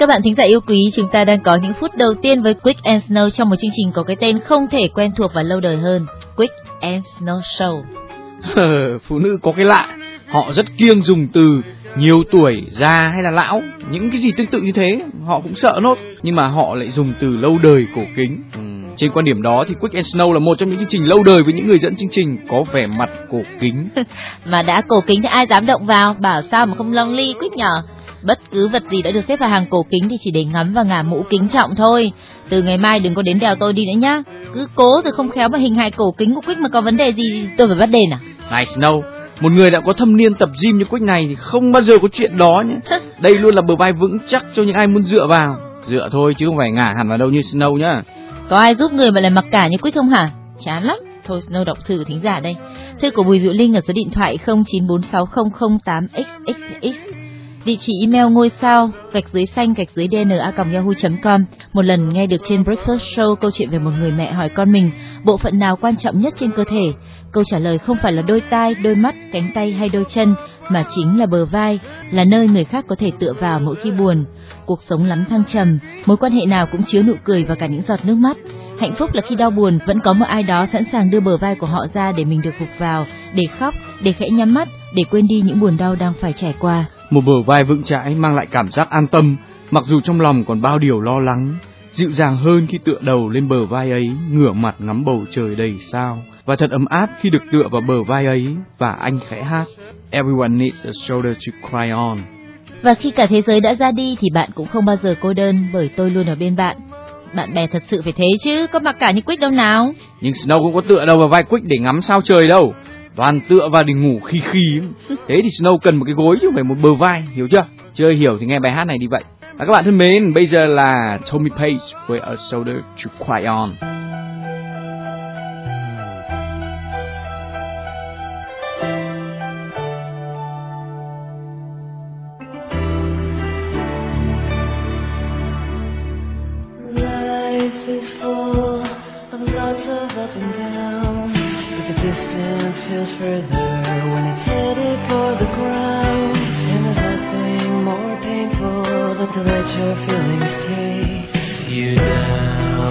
Các bạn thính giả yêu quý, chúng ta đang có những phút đầu tiên với Quick and Snow trong một chương trình có cái tên không thể quen thuộc và lâu đời hơn, Quick and Snow Show. Phụ nữ có cái lạ, họ rất kiêng dùng từ nhiều tuổi, già hay là lão, những cái gì tương tự như thế họ cũng sợ nốt, nhưng mà họ lại dùng từ lâu đời, cổ kính. Trên quan điểm đó thì Quick and Snow là một trong những chương trình lâu đời với những người dẫn chương trình có vẻ mặt cổ kính. Mà đã cổ kính thì ai dám động vào, bảo sao mà không lonely Quick nhờ. Bất cứ vật gì đã được xếp vào hàng cổ kính thì chỉ để ngắm và ngả mũ kính trọng thôi. Từ ngày mai đừng có đến đèo tôi đi nữa nhá. Cứ cố rồi không khéo mà hình hài cổ kính của Quick mà có vấn đề gì tôi phải bắt đền à? Này Snow, một người đã có thâm niên tập gym như Quick này thì không bao giờ có chuyện đó nhé. Đây luôn là bờ vai vững chắc cho những ai muốn dựa vào. Dựa thôi chứ không phải ngả hẳn vào đâu như Snow nhá. Có ai giúp người mà lại mặc cả như Quick không hả? Chán lắm. Thôi Snow đọc thư của thính giả đây. Thư của Bùi Diệu Linh ở số điện thoại 09460008xxx. Địa chỉ email ngôi sao _xanh_dna@yahoo.com. Một lần nghe được trên Breakfast Show câu chuyện về một người mẹ hỏi con mình bộ phận nào quan trọng nhất trên cơ thể. Câu trả lời không phải là đôi tai, đôi mắt, cánh tay hay đôi chân, mà chính là bờ vai, là nơi người khác có thể tựa vào mỗi khi buồn. Cuộc sống lắm thăng trầm, mối quan hệ nào cũng chứa nụ cười và cả những giọt nước mắt. Hạnh phúc là khi đau buồn vẫn có một ai đó sẵn sàng đưa bờ vai của họ ra để mình được gục vào, để khóc, để khẽ nhắm mắt, để quên đi những buồn đau đang phải trải qua. Một bờ vai vững chãi mang lại cảm giác an tâm, mặc dù trong lòng còn bao điều lo lắng. Dịu dàng hơn khi tựa đầu lên bờ vai ấy, ngửa mặt ngắm bầu trời đầy sao. Và thật ấm áp khi được tựa vào bờ vai ấy và anh khẽ hát Everyone needs a shoulder to cry on. Và khi cả thế giới đã ra đi thì bạn cũng không bao giờ cô đơn, bởi tôi luôn ở bên bạn. Bạn bè thật sự phải thế chứ, có mặc cả như Quick đâu nào. Nhưng Snow cũng có tựa đầu vào vai Quick để ngắm sao trời đâu. Toàn tựa vào để ngủ khi. Thế thì Snow cần một cái gối chứ không phải một bờ vai, hiểu chưa? Chưa hiểu thì nghe bài hát này đi vậy. Và các bạn thân mến, bây giờ là Tommy Page với A Shoulder to Cry On. Life is full of lots of up and downs, but the distance feels further when it's headed for the ground. And there's nothing more painful than to let your feelings take you down.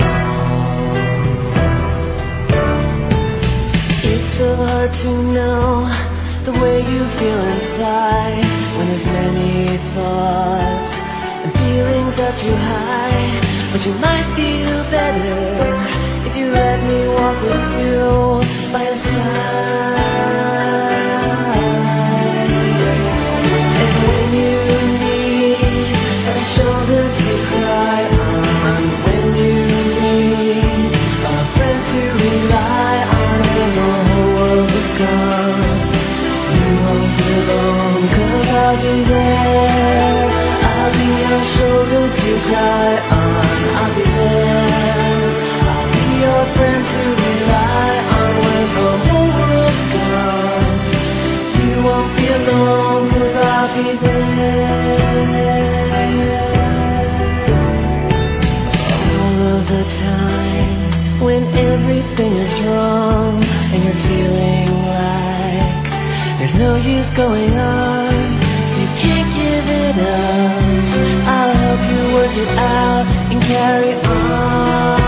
It's so hard to know the way you feel inside when there's many thoughts and feelings that you hide. But you might feel better if you let me walk with you by your side. And when you need a shoulder to cry on, when you need a friend to rely on, when the whole world is gone, you won't be alone, 'cause I'll be there. I'll be your shoulder to cry on. I'll be there. I'll be your friend to rely on when the whole world's gone. You won't be alone, 'cause I'll be there. All of the times when everything is wrong and you're feeling like there's no use going on, you can't give it up. I'll help you work it out and carry on.